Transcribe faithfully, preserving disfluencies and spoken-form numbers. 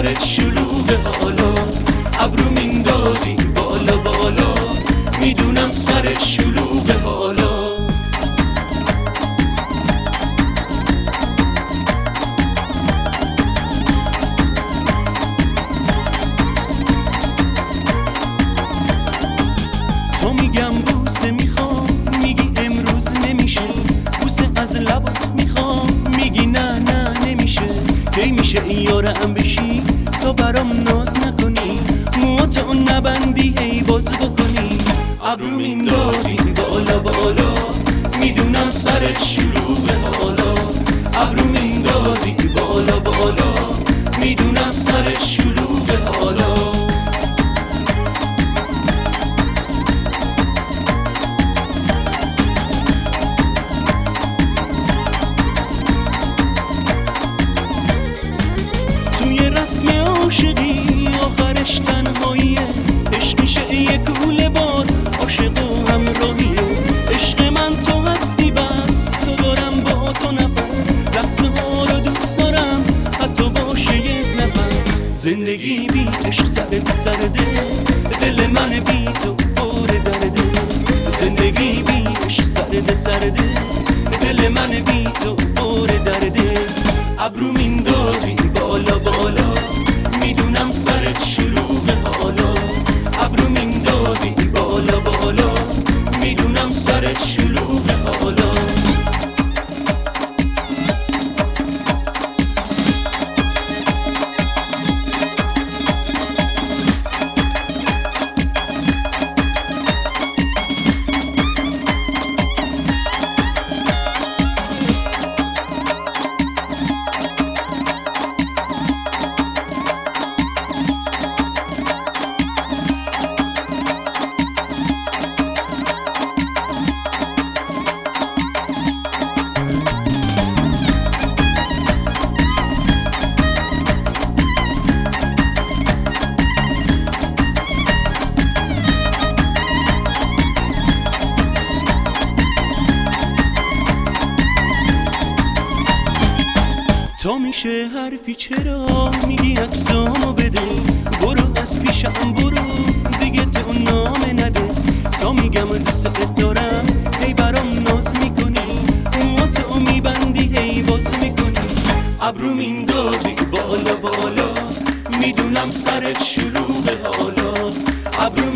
سرت شلوغه حالا، ابرو میندازی بالا بالا، میدونم سرت شلوغه حالا. تو میگم بوسه میخوام، میگی امروز نمیشه، بوسه از لبات میخوام، میگی نه نه نمیشه. کی میشه این یارم بشی تو برام ناز نکنی، موهاتو نبندی هی باز بکنی، ابرو میندازی بالا بالا، میدونم سرت شلوغه حالا، ابرو میندازی بالا بالا، میدونم سرت شلوغه حالا. توی رسم عاشقی آخرش تنهاییه، عشق میشه یه کوله بار، عاشق و همراهیه. عشق من تو هستی بس، تو دارم با تو نفس، لحظه ها رو دوست دارم حتی باشه یک نفس. زندگی بی عشق سرد سرده، دل من بی تو پر درده. زندگی بی عشق سرد سرده، دل من بی تو پر درده. ابرو میندازی بالا بالا، میدونم سرت شلوغه حالا، ابرو میندازی بالا بالا، میدونم سرت شلوغه حالا. تا میشه حرفی چرا میگی عکسامو بده، برو از پیشم برو دیگه تو نامه نده. تا میگم دوست دارم هی برام ناز میکنی، موهاتو میبندی هی باز میکنی، ابرو میندازی بالا بالا، میدونم سرت شلوغه حالا، ابرو